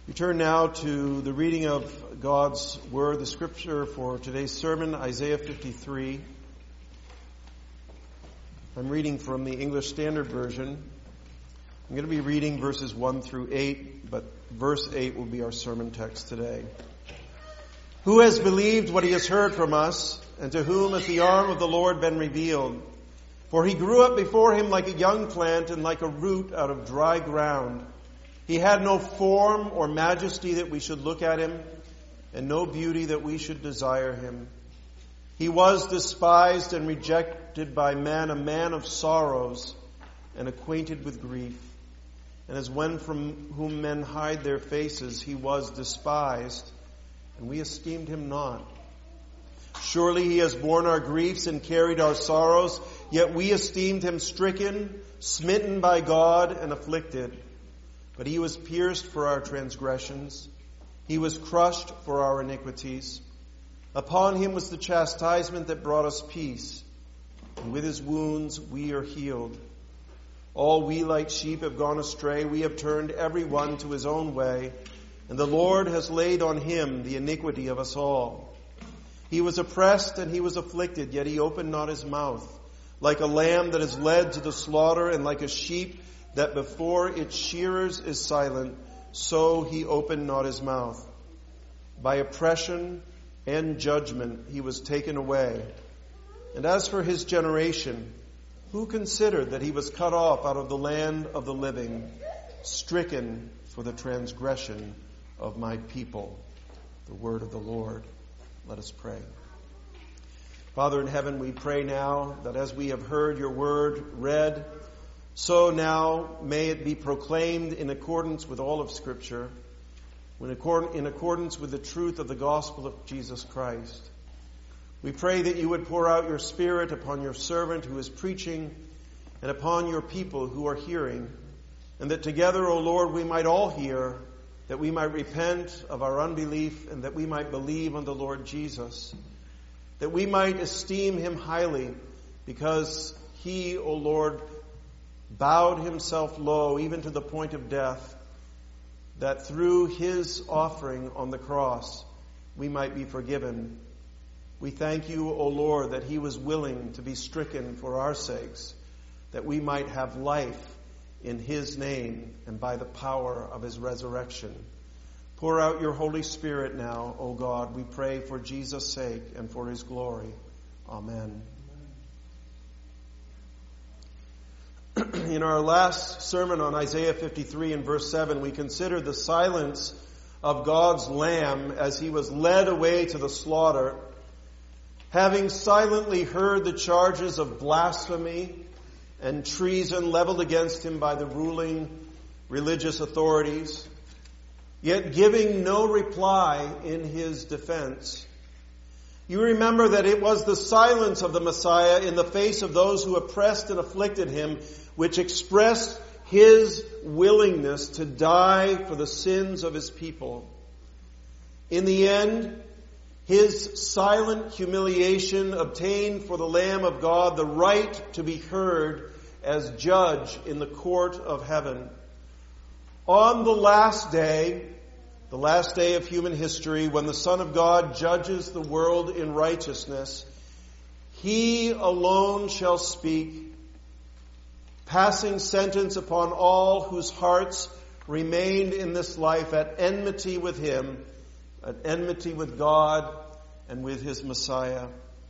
We turn now to the reading of God's Word, the Scripture for today's sermon, Isaiah 53. I'm reading from the English Standard Version. I'm going to be reading verses 1 through 8, but verse 8 will be our sermon text today. Who has believed what he has heard from us, and to whom has the arm of the Lord been revealed? For he grew up before him like a young plant and like a root out of dry ground. He had no form or majesty that we should look at him, and no beauty that we should desire him. He was despised and rejected by men, a man of sorrows and acquainted with grief. And as one from whom men hide their faces, he was despised, and we esteemed him not. Surely he has borne our griefs and carried our sorrows, yet we esteemed him stricken, smitten by God, and afflicted. But he was pierced for our transgressions. He was crushed for our iniquities. Upon him was the chastisement that brought us peace. And with his wounds we are healed. All we like sheep have gone astray. We have turned every one to his own way. And the Lord has laid on him the iniquity of us all. He was oppressed and he was afflicted, yet he opened not his mouth. Like a lamb that is led to the slaughter, and like a sheep that before its shearers is silent, so he opened not his mouth. By oppression and judgment he was taken away. And as for his generation, who considered that he was cut off out of the land of the living, stricken for the transgression of my people? The word of the Lord. Let us pray. Father in heaven, we pray now that as we have heard your word read, so now may it be proclaimed in accordance with all of Scripture, in accordance with the truth of the gospel of Jesus Christ. We pray that you would pour out your Spirit upon your servant who is preaching and upon your people who are hearing, and that together, O Lord, we might all hear, that we might repent of our unbelief, and that we might believe on the Lord Jesus, that we might esteem him highly because he, O Lord, bowed himself low even to the point of death, that through his offering on the cross we might be forgiven. We thank you, O Lord, that he was willing to be stricken for our sakes, that we might have life in his name and by the power of his resurrection. Pour out your Holy Spirit now, O God, we pray for Jesus' sake and for his glory. Amen. In our last sermon on Isaiah 53 and verse 7, we considered the silence of God's Lamb as he was led away to the slaughter, having silently heard the charges of blasphemy and treason leveled against him by the ruling religious authorities, yet giving no reply in his defense. You remember that it was the silence of the Messiah in the face of those who oppressed and afflicted him which expressed his willingness to die for the sins of his people. In the end, his silent humiliation obtained for the Lamb of God the right to be heard as judge in the court of heaven. On the last day of human history, when the Son of God judges the world in righteousness, he alone shall speak, passing sentence upon all whose hearts remained in this life at enmity with him, at enmity with God and with his Messiah.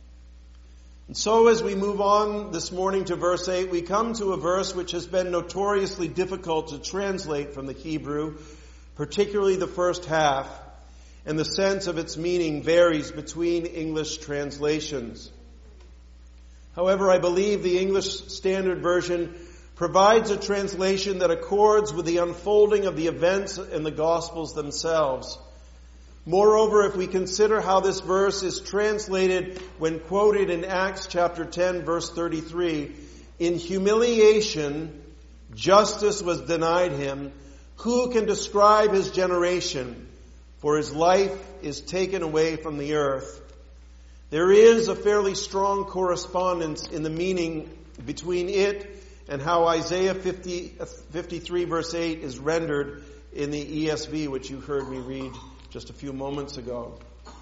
And so as we move on this morning to verse 8, we come to a verse which has been notoriously difficult to translate from the Hebrew, particularly the first half, and the sense of its meaning varies between English translations. However, I believe the English Standard Version provides a translation that accords with the unfolding of the events in the Gospels themselves. Moreover, if we consider how this verse is translated when quoted in Acts chapter 10, verse 33, in humiliation, justice was denied him. Who can describe his generation? For his life is taken away from the earth. There is a fairly strong correspondence in the meaning between it and how Isaiah 53 verse 8 is rendered in the ESV, which you heard me read just a few moments ago.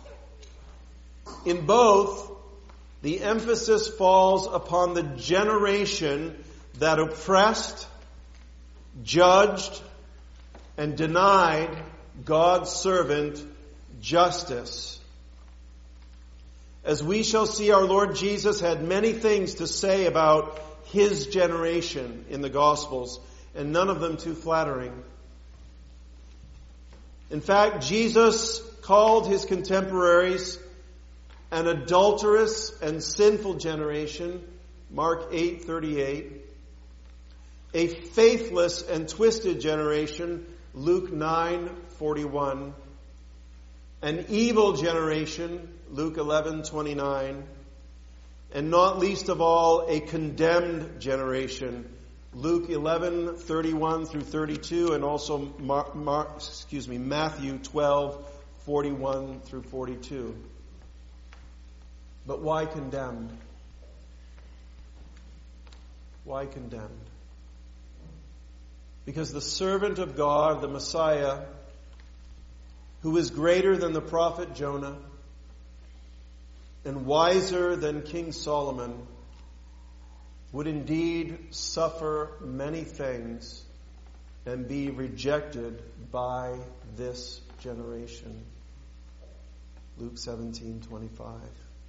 In both, the emphasis falls upon the generation that oppressed, judged, and denied God's servant justice. As we shall see, our Lord Jesus had many things to say about his generation in the Gospels, and none of them too flattering. In fact, Jesus called his contemporaries an adulterous and sinful generation, Mark 8:38, a faithless and twisted generation, Luke 9:41, an evil generation, Luke 11:29, and not least of all, a condemned generation, Luke 11:31 through 32, and also Matthew 12:41 through 42. But why condemned? Why condemned? Because the servant of God, the Messiah, who is greater than the prophet Jonah and wiser than King Solomon, would indeed suffer many things and be rejected by this generation. Luke 17:25.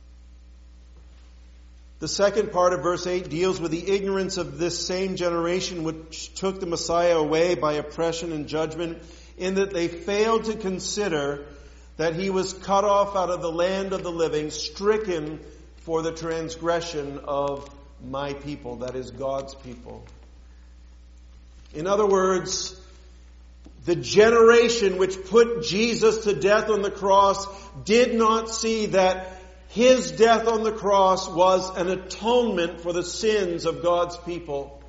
The second part of verse 8 deals with the ignorance of this same generation which took the Messiah away by oppression and judgment, in that they failed to consider that he was cut off out of the land of the living, stricken for the transgression of my people, that is God's people. In other words, the generation which put Jesus to death on the cross did not see that his death on the cross was an atonement for the sins of God's people.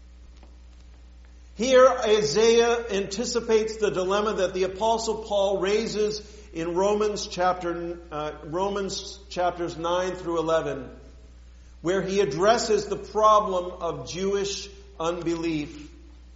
Here Isaiah anticipates the dilemma that the Apostle Paul raises in Romans chapters 9 through 11, where he addresses the problem of Jewish unbelief.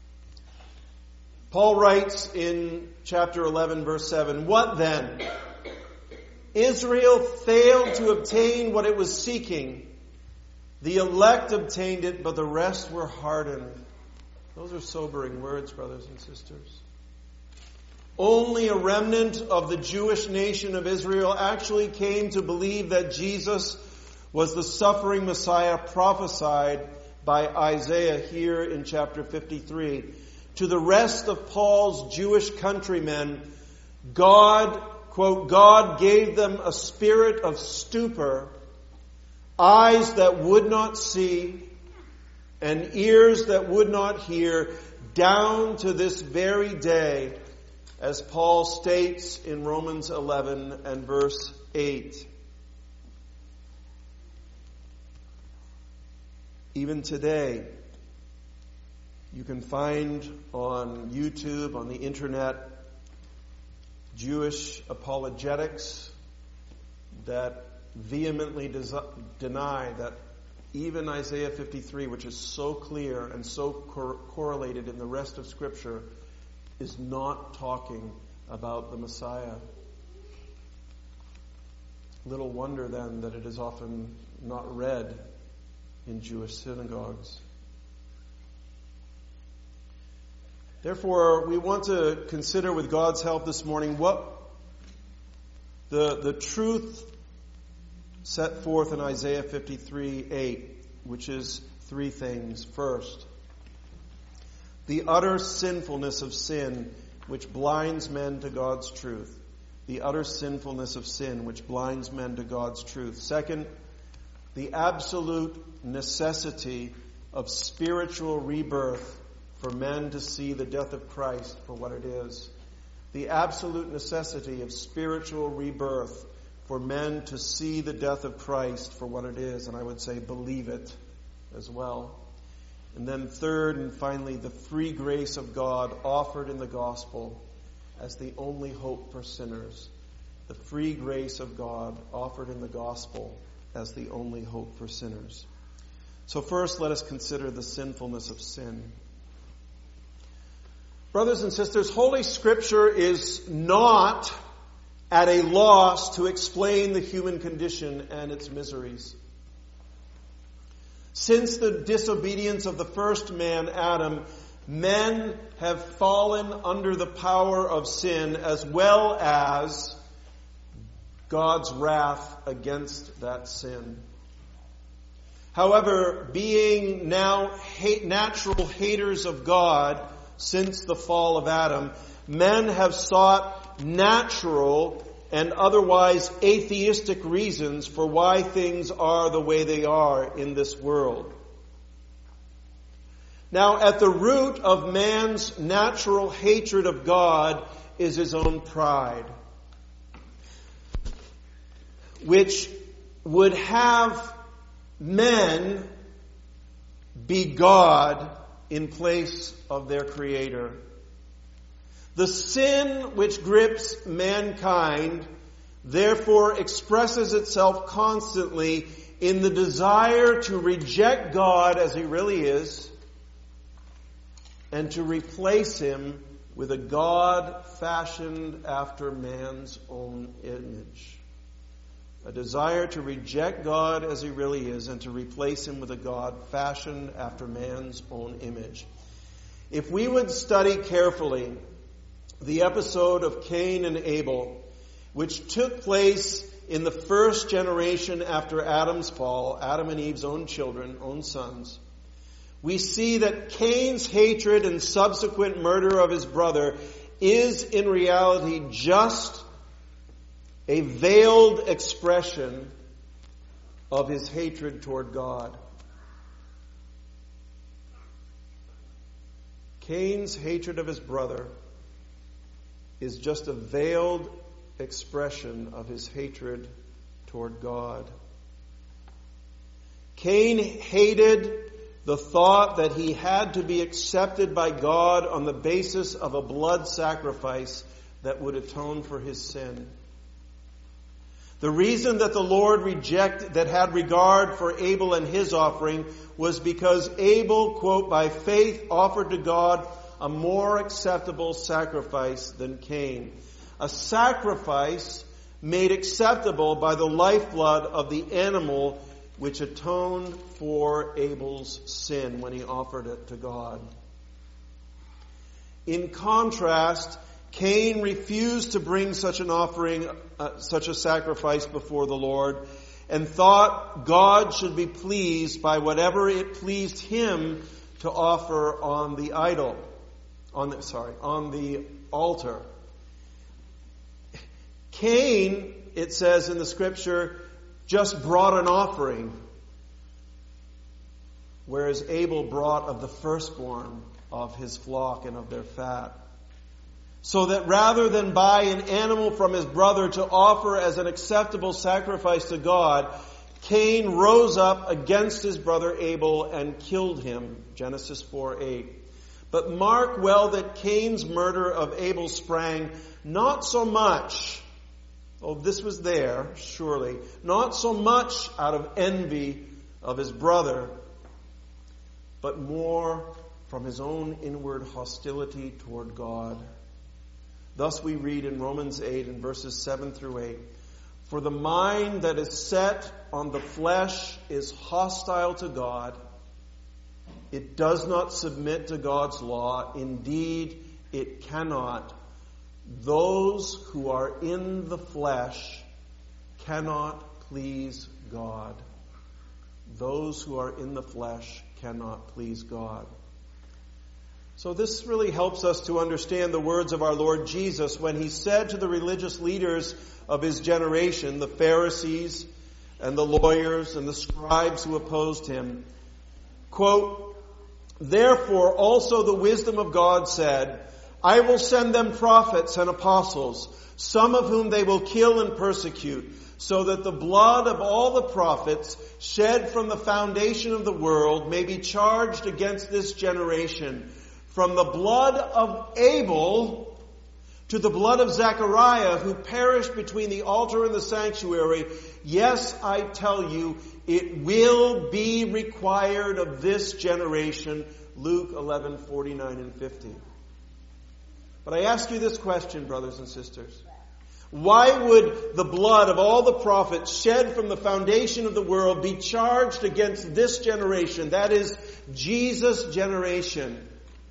Paul writes in chapter 11, verse 7, "What then? Israel failed to obtain what it was seeking. The elect obtained it, but the rest were hardened." Those are sobering words, brothers and sisters. Only a remnant of the Jewish nation of Israel actually came to believe that Jesus was the suffering Messiah prophesied by Isaiah here in chapter 53. To the rest of Paul's Jewish countrymen, God, quote, "God gave them a spirit of stupor, eyes that would not see, and ears that would not hear, down to this very day," as Paul states in Romans 11 and verse 8. Even today, you can find on YouTube, on the internet, Jewish apologetics that vehemently deny that even Isaiah 53, which is so clear and so correlated in the rest of Scripture, is not talking about the Messiah. Little wonder then that it is often not read in Jewish synagogues. Therefore, we want to consider with God's help this morning what the truth set forth in Isaiah 53:8, which is three things. First, the utter sinfulness of sin which blinds men to God's truth. The utter sinfulness of sin which blinds men to God's truth. Second, the absolute necessity of spiritual rebirth for men to see the death of Christ for what it is. The absolute necessity of spiritual rebirth for men to see the death of Christ for what it is, and I would say believe it as well. And then third and finally, the free grace of God offered in the gospel as the only hope for sinners. The free grace of God offered in the gospel as the only hope for sinners. So first, let us consider the sinfulness of sin. Brothers and sisters, Holy Scripture is not at a loss to explain the human condition and its miseries. Since the disobedience of the first man, Adam, men have fallen under the power of sin as well as God's wrath against that sin. However, being now natural haters of God since the fall of Adam, men have sought natural and otherwise atheistic reasons for why things are the way they are in this world. Now, at the root of man's natural hatred of God is his own pride, which would have men be God in place of their Creator. The sin which grips mankind therefore expresses itself constantly in the desire to reject God as He really is and to replace Him with a God fashioned after man's own image. A desire to reject God as He really is and to replace Him with a God fashioned after man's own image. If we would study carefully the episode of Cain and Abel, which took place in the first generation after Adam's fall, Adam and Eve's own children, own sons, we see that Cain's hatred and subsequent murder of his brother is in reality just a veiled expression of his hatred toward God. Cain's hatred of his brother is just a veiled expression of his hatred toward God. Cain hated the thought that he had to be accepted by God on the basis of a blood sacrifice that would atone for his sin. The reason that the Lord had regard for Abel and his offering was because Abel, quote, by faith offered to God a more acceptable sacrifice than Cain. A sacrifice made acceptable by the lifeblood of the animal which atoned for Abel's sin when he offered it to God. In contrast, Cain refused to bring such an offering, such a sacrifice before the Lord, and thought God should be pleased by whatever it pleased him to offer on the altar. Cain, it says in the Scripture, just brought an offering, whereas Abel brought of the firstborn of his flock and of their fat. So that rather than buy an animal from his brother to offer as an acceptable sacrifice to God, Cain rose up against his brother Abel and killed him. Genesis 4:8. But mark well that Cain's murder of Abel sprang not so much, this was there, surely, not so much out of envy of his brother, but more from his own inward hostility toward God. Thus we read in Romans 8 in verses 7 through 8, "For the mind that is set on the flesh is hostile to God. It does not submit to God's law. Indeed, it cannot. Those who are in the flesh cannot please God." Those who are in the flesh cannot please God. So this really helps us to understand the words of our Lord Jesus when He said to the religious leaders of His generation, the Pharisees and the lawyers and the scribes who opposed Him, quote, "Therefore also the wisdom of God said, I will send them prophets and apostles, some of whom they will kill and persecute, so that the blood of all the prophets shed from the foundation of the world may be charged against this generation, from the blood of Abel to the blood of Zechariah, who perished between the altar and the sanctuary. Yes, I tell you, it will be required of this generation." Luke 11:49 and 50. But I ask you this question, brothers and sisters. Why would the blood of all the prophets shed from the foundation of the world be charged against this generation? That is, Jesus' generation.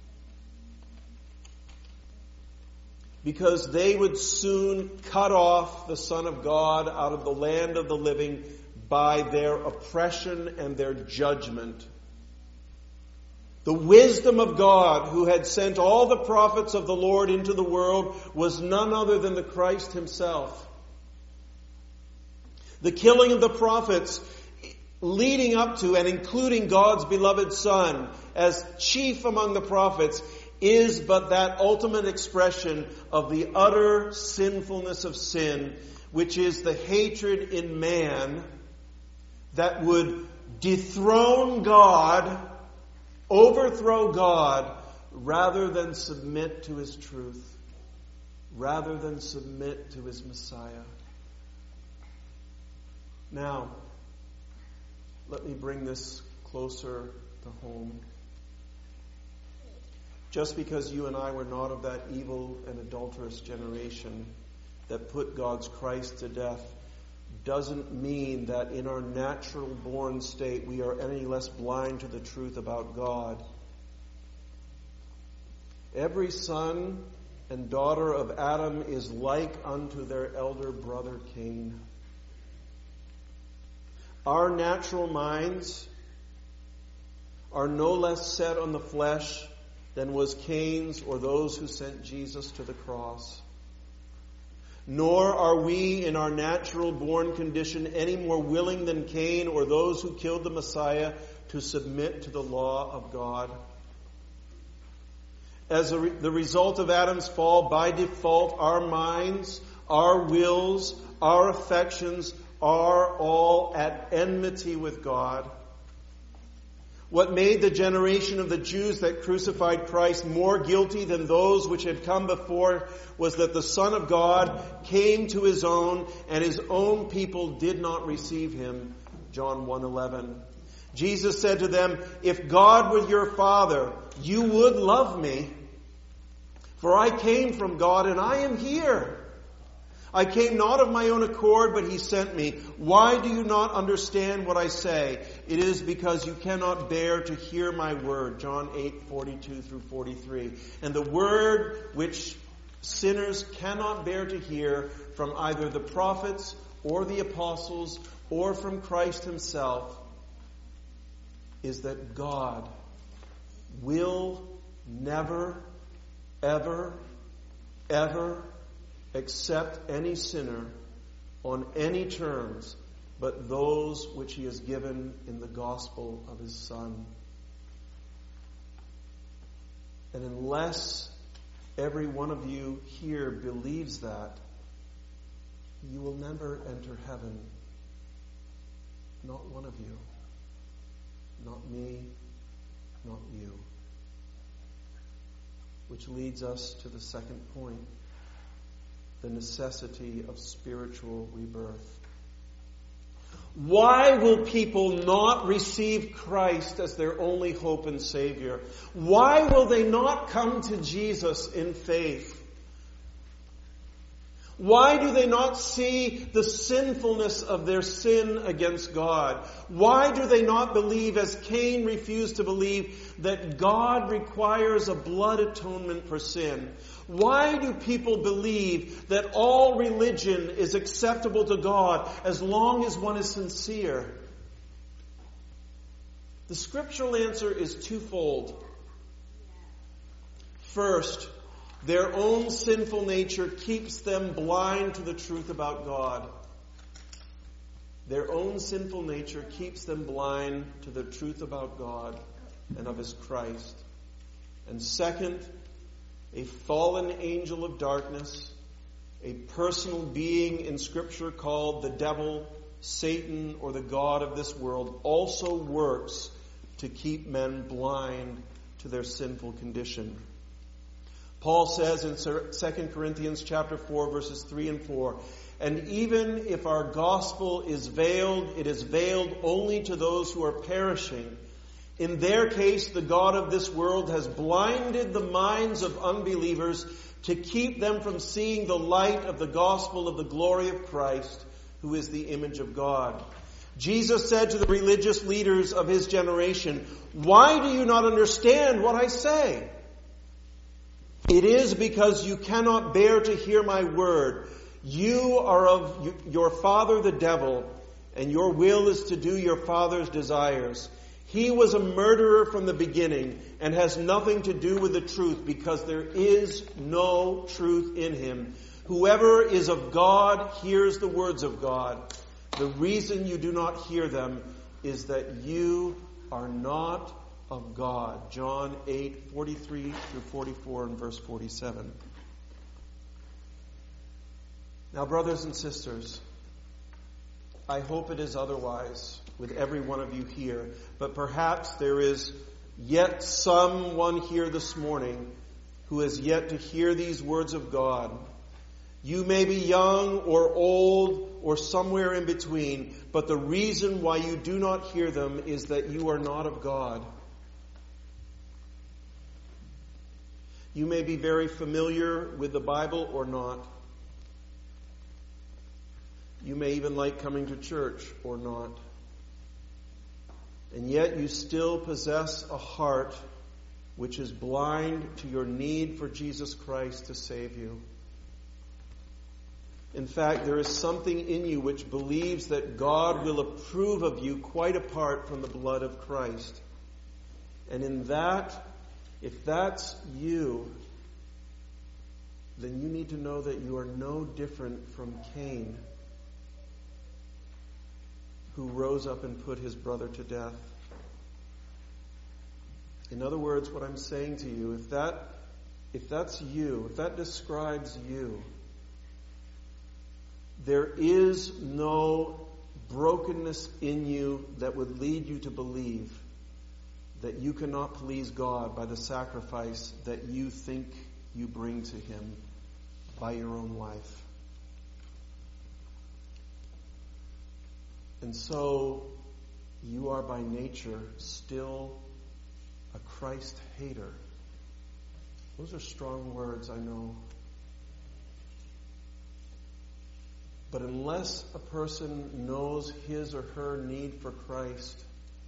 Because they would soon cut off the Son of God out of the land of the living by their oppression and their judgment. The wisdom of God, who had sent all the prophets of the Lord into the world, was none other than the Christ himself. The killing of the prophets, leading up to and including God's beloved Son as chief among the prophets, is but that ultimate expression of the utter sinfulness of sin, which is the hatred in man that would dethrone God, overthrow God, rather than submit to his truth, rather than submit to his Messiah. Now, let me bring this closer to home. Just because you and I were not of that evil and adulterous generation that put God's Christ to death doesn't mean that in our natural born state we are any less blind to the truth about God. Every son and daughter of Adam is like unto their elder brother Cain. Our natural minds are no less set on the flesh than was Cain's or those who sent Jesus to the cross. Nor are we in our natural born condition any more willing than Cain or those who killed the Messiah to submit to the law of God. As the result of Adam's fall, by default, our minds, our wills, our affections are all at enmity with God. What made the generation of the Jews that crucified Christ more guilty than those which had come before was that the Son of God came to his own, and his own people did not receive him. John 1:11. Jesus said to them, "If God were your Father, you would love me. For I came from God, and I am here. I came not of my own accord, but he sent me. Why do you not understand what I say? It is because you cannot bear to hear my word." John 8:42 through 43. And the word which sinners cannot bear to hear from either the prophets or the apostles or from Christ himself is that God will never, ever, ever accept any sinner on any terms but those which he has given in the gospel of his Son. And unless every one of you here believes that, you will never enter heaven. Not one of you. Not me. Not you. Which leads us to the second point. The necessity of spiritual rebirth. Why will people not receive Christ as their only hope and Savior? Why will they not come to Jesus in faith? Why do they not see the sinfulness of their sin against God? Why do they not believe, as Cain refused to believe, that God requires a blood atonement for sin? Why do people believe that all religion is acceptable to God as long as one is sincere? The scriptural answer is twofold. First, their own sinful nature keeps them blind to the truth about God. Their own sinful nature keeps them blind to the truth about God and of his Christ. And second, a fallen angel of darkness, a personal being in Scripture called the devil, Satan, or the god of this world, also works to keep men blind to their sinful condition. Paul says in 2 Corinthians chapter 4, verses 3 and 4, "And even if our gospel is veiled, it is veiled only to those who are perishing. In their case, the god of this world has blinded the minds of unbelievers to keep them from seeing the light of the gospel of the glory of Christ, who is the image of God. Jesus said to the religious leaders of his generation, "Why do you not understand what I say? It is because you cannot bear to hear my word. You are of your father the devil, and your will is to do your father's desires. He was a murderer from the beginning and has nothing to do with the truth, because there is no truth in him. Whoever is of God hears the words of God. The reason you do not hear them is that you are not of God." John 8:43 through 44 and verse 47. Now, brothers and sisters, I hope it is otherwise with every one of you here, but perhaps there is yet someone here this morning who has yet to hear these words of God. You may be young or old or somewhere in between, but the reason why you do not hear them is that you are not of God. You may be very familiar with the Bible or not. You may even like coming to church or not. And yet you still possess a heart which is blind to your need for Jesus Christ to save you. In fact, there is something in you which believes that God will approve of you quite apart from the blood of Christ. And in that, if that's you, then you need to know that you are no different from Cain, who rose up and put his brother to death. In other words, what I'm saying to you, if that's you, if that describes you, there is no brokenness in you that would lead you to believe that you cannot please God by the sacrifice that you think you bring to him by your own life. And so, you are by nature still a Christ hater. Those are strong words, I know. But unless a person knows his or her need for Christ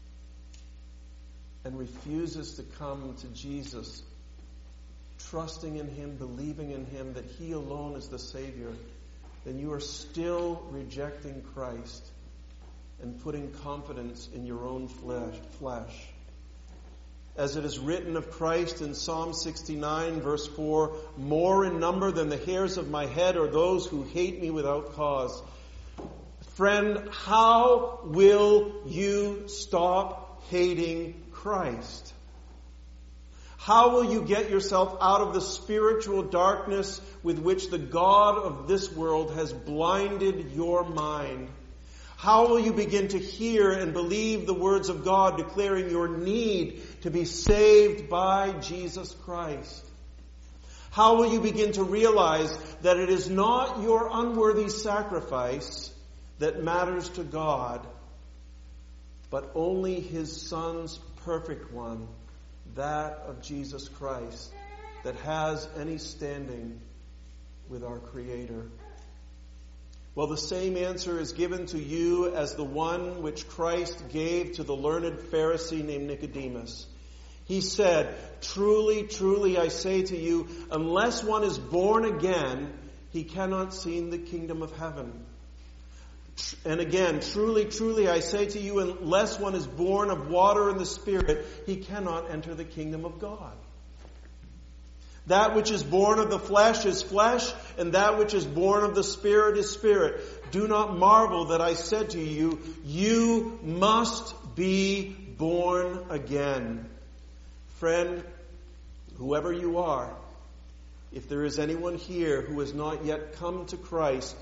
and refuses to come to Jesus, trusting in him, believing in him, that he alone is the Savior, then you are still rejecting Christ and putting confidence in your own flesh. As it is written of Christ in Psalm 69, verse 4, "More in number than the hairs of my head are those who hate me without cause." Friend, how will you stop hating Christ? How will you get yourself out of the spiritual darkness with which the God of this world has blinded your mind? How will you begin to hear and believe the words of God declaring your need to be saved by Jesus Christ? How will you begin to realize that it is not your unworthy sacrifice that matters to God, but only his Son's perfect one, that of Jesus Christ, that has any standing with our Creator? Well, the same answer is given to you as the one which Christ gave to the learned Pharisee named Nicodemus. He said, "Truly, truly, I say to you, unless one is born again, he cannot see the kingdom of heaven." And again, "Truly, truly, I say to you, unless one is born of water and the Spirit, he cannot enter the kingdom of God. That which is born of the flesh is flesh, and that which is born of the Spirit is spirit. Do not marvel that I said to you, you must be born again." Friend, whoever you are, if there is anyone here who has not yet come to Christ,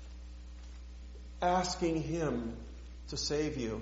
asking him to save you,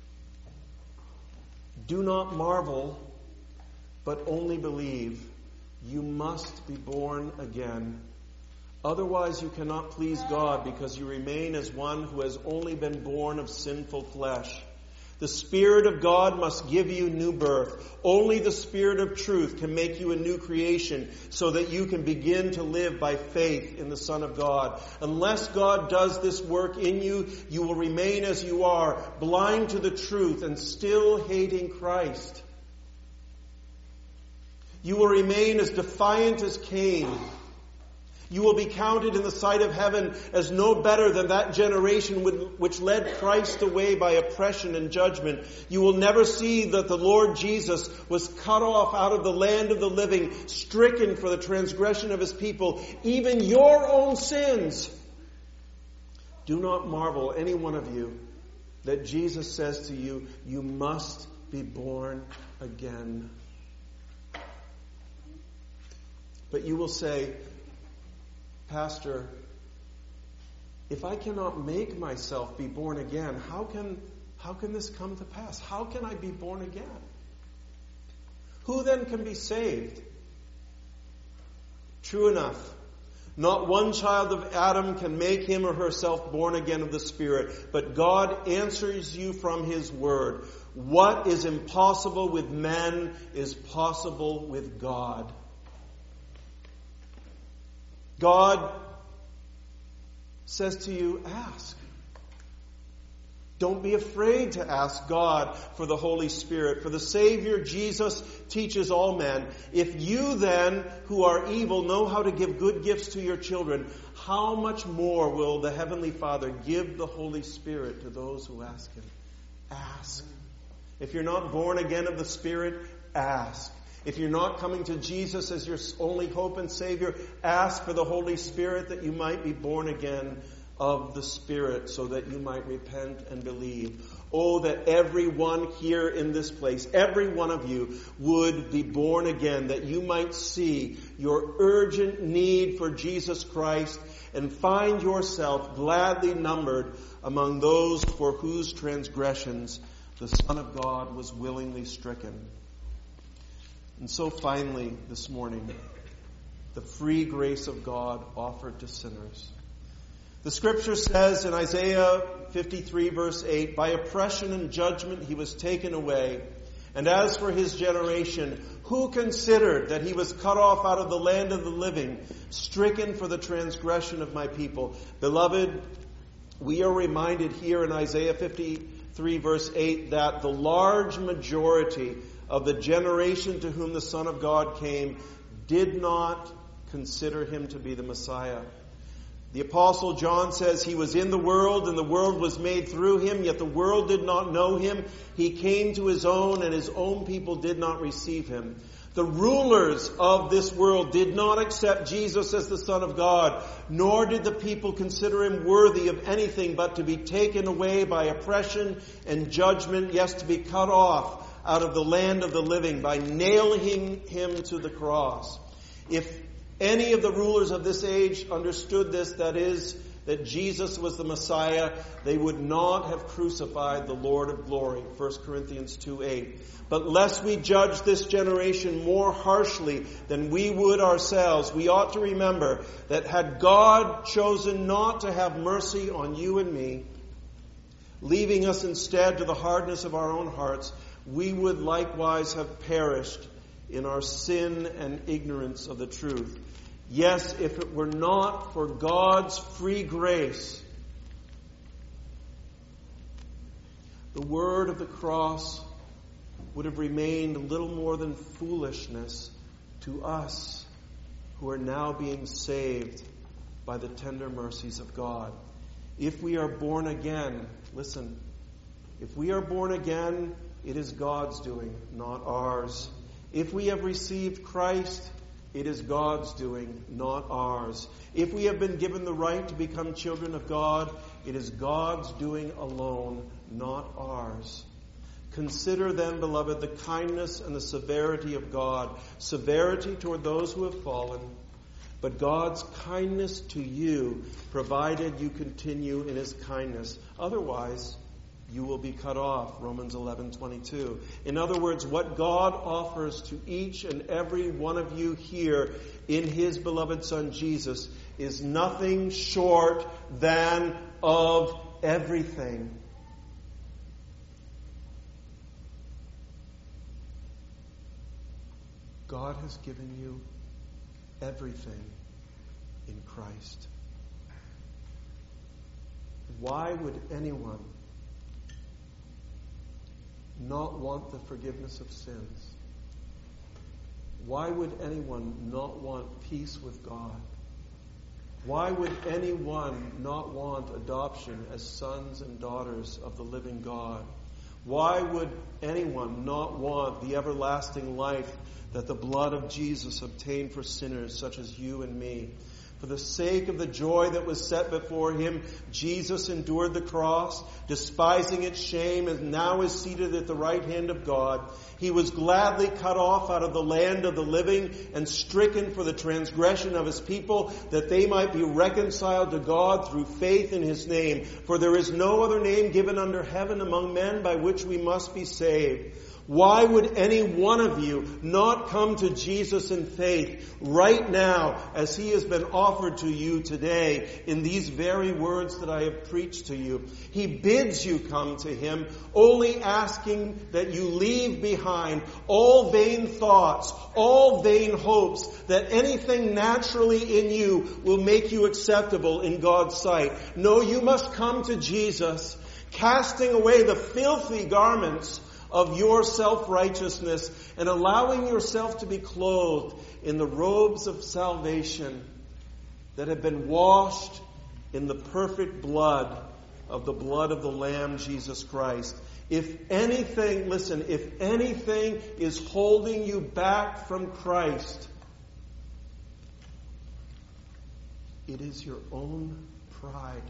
do not marvel, but only believe. You must be born again. Otherwise you cannot please God, because you remain as one who has only been born of sinful flesh. The Spirit of God must give you new birth. Only the Spirit of truth can make you a new creation so that you can begin to live by faith in the Son of God. Unless God does this work in you, you will remain as you are, blind to the truth and still hating Christ. You will remain as defiant as Cain. You will be counted in the sight of heaven as no better than that generation which led Christ away by oppression and judgment. You will never see that the Lord Jesus was cut off out of the land of the living, stricken for the transgression of his people, even your own sins. Do not marvel, any one of you, that Jesus says to you, you must be born again. But you will say, Pastor, if I cannot make myself be born again, how can this come to pass? How can I be born again? Who then can be saved? True enough, not one child of Adam can make him or herself born again of the Spirit, but God answers you from his word. What is impossible with men is possible with God. God says to you, ask. Don't be afraid to ask God for the Holy Spirit. For the Savior, Jesus, teaches all men. If you then, who are evil, know how to give good gifts to your children, how much more will the Heavenly Father give the Holy Spirit to those who ask him? Ask. If you're not born again of the Spirit, ask. If you're not coming to Jesus as your only hope and Savior, ask for the Holy Spirit that you might be born again of the Spirit so that you might repent and believe. Oh, that everyone here in this place, every one of you, would be born again, that you might see your urgent need for Jesus Christ and find yourself gladly numbered among those for whose transgressions the Son of God was willingly stricken. And so finally, this morning, the free grace of God offered to sinners. The Scripture says in Isaiah 53 verse 8, by oppression and judgment he was taken away. And as for his generation, who considered that he was cut off out of the land of the living, stricken for the transgression of my people? Beloved, we are reminded here in Isaiah 53 verse 8 that the large majority of the generation to whom the Son of God came did not consider him to be the Messiah. The Apostle John says he was in the world and the world was made through him, yet the world did not know him. He came to his own and his own people did not receive him. The rulers of this world did not accept Jesus as the Son of God, nor did the people consider him worthy of anything but to be taken away by oppression and judgment, yes, to be cut off out of the land of the living by nailing him to the cross. If any of the rulers of this age understood this, that is, that Jesus was the Messiah, they would not have crucified the Lord of glory. 1 Corinthians 2:8. But lest we judge this generation more harshly than we would ourselves, we ought to remember that had God chosen not to have mercy on you and me, leaving us instead to the hardness of our own hearts, we would likewise have perished in our sin and ignorance of the truth. Yes, if it were not for God's free grace, the word of the cross would have remained little more than foolishness to us who are now being saved by the tender mercies of God. If we are born again, listen, if we are born again, it is God's doing, not ours. If we have received Christ, it is God's doing, not ours. If we have been given the right to become children of God, it is God's doing alone, not ours. Consider then, beloved, the kindness and the severity of God. Severity toward those who have fallen, but God's kindness to you, provided you continue in his kindness. Otherwise, you will be cut off. Romans 11:22. In other words, what God offers to each and every one of you here in his beloved Son Jesus is nothing short than of everything. God has given you everything in Christ. Why would anyone not want the forgiveness of sins? Why would anyone not want peace with God? Why would anyone not want adoption as sons and daughters of the living God? Why would anyone not want the everlasting life that the blood of Jesus obtained for sinners such as you and me? For the sake of the joy that was set before him, Jesus endured the cross, despising its shame, and now is seated at the right hand of God. He was gladly cut off out of the land of the living and stricken for the transgression of his people, that they might be reconciled to God through faith in his name. For there is no other name given under heaven among men by which we must be saved. Why would any one of you not come to Jesus in faith right now as he has been offered to you today in these very words that I have preached to you? He bids you come to him, only asking that you leave behind all vain thoughts, all vain hopes, that anything naturally in you will make you acceptable in God's sight. No, you must come to Jesus, casting away the filthy garments of your self-righteousness and allowing yourself to be clothed in the robes of salvation that have been washed in the perfect blood of the Lamb, Jesus Christ. If anything, listen, if anything is holding you back from Christ, it is your own pride.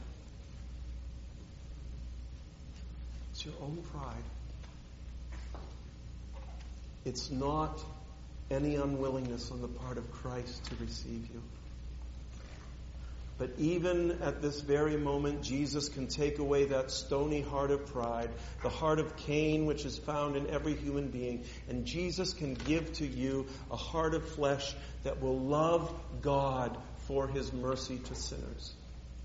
It's your own pride. It's not any unwillingness on the part of Christ to receive you. But even at this very moment, Jesus can take away that stony heart of pride, the heart of Cain, which is found in every human being. And Jesus can give to you a heart of flesh that will love God for his mercy to sinners.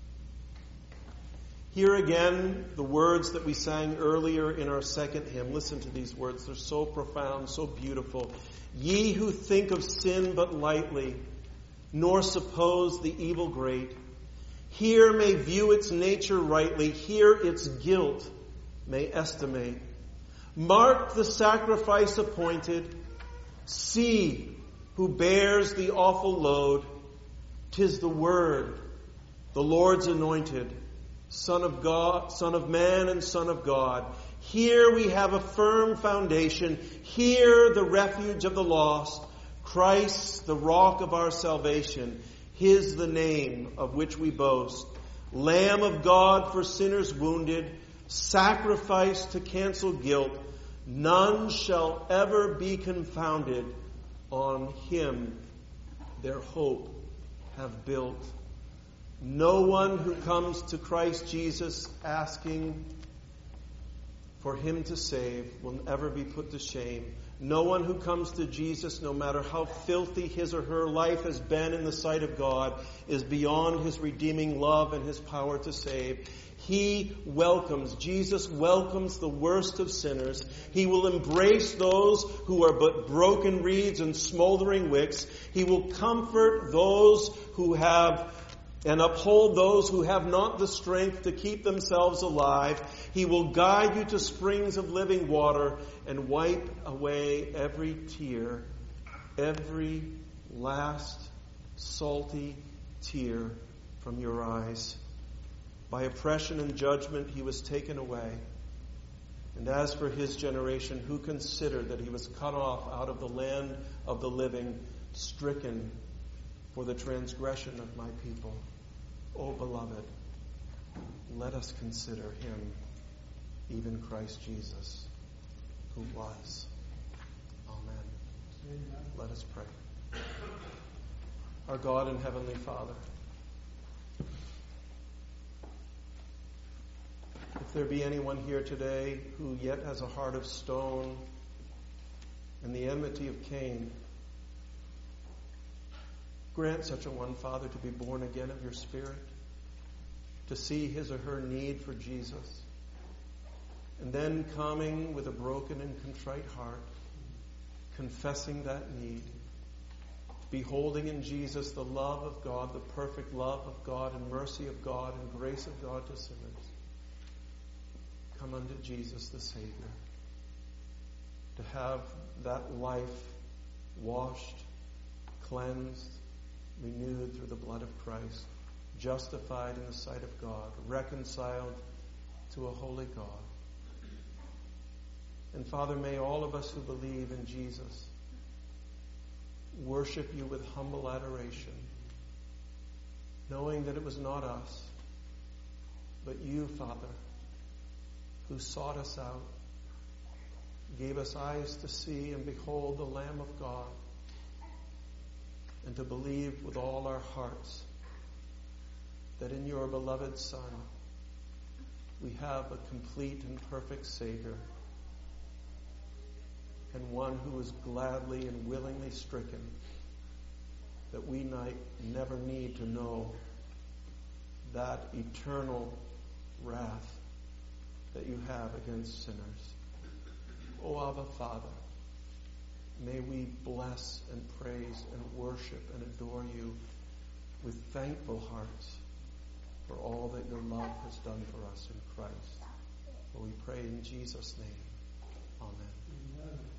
Here again, the words that we sang earlier in our second hymn. Listen to these words. They're so profound, so beautiful. Ye who think of sin but lightly, nor suppose the evil great, here may view its nature rightly, here its guilt may estimate. Mark the sacrifice appointed, see who bears the awful load. 'Tis the Word, the Lord's anointed, Son of God, Son of Man and Son of God. Here we have a firm foundation. Here the refuge of the lost. Christ, the rock of our salvation. His the name of which we boast. Lamb of God for sinners wounded. Sacrifice to cancel guilt. None shall ever be confounded. On him their hope have built. No one who comes to Christ Jesus asking for him to save will ever be put to shame. No one who comes to Jesus, no matter how filthy his or her life has been in the sight of God, is beyond his redeeming love and his power to save. Jesus welcomes the worst of sinners. He will embrace those who are but broken reeds and smoldering wicks. He will comfort those who have and uphold those who have not the strength to keep themselves alive. He will guide you to springs of living water and wipe away every tear, every last salty tear from your eyes. By oppression and judgment he was taken away. And as for his generation, who considered that he was cut off out of the land of the living, stricken for the transgression of my people. O beloved, let us consider him, even Christ Jesus, who was. Amen. Let us pray. Our God and Heavenly Father, if there be anyone here today who yet has a heart of stone and the enmity of Cain, grant such a one, Father, to be born again of your Spirit, to see his or her need for Jesus, and then coming with a broken and contrite heart, confessing that need, beholding in Jesus the love of God, the perfect love of God and mercy of God and grace of God to sinners, come unto Jesus the Savior, to have that life washed, cleansed, renewed through the blood of Christ, justified in the sight of God, reconciled to a holy God. And Father, may all of us who believe in Jesus worship you with humble adoration, knowing that it was not us, but you, Father, who sought us out, gave us eyes to see and behold the Lamb of God, and to believe with all our hearts that in your beloved Son we have a complete and perfect Savior, and one who was gladly and willingly stricken, that we might never need to know that eternal wrath that you have against sinners. O Abba Father, may we bless and praise and worship and adore you with thankful hearts for all that your love has done for us in Christ. For we pray in Jesus' name. Amen.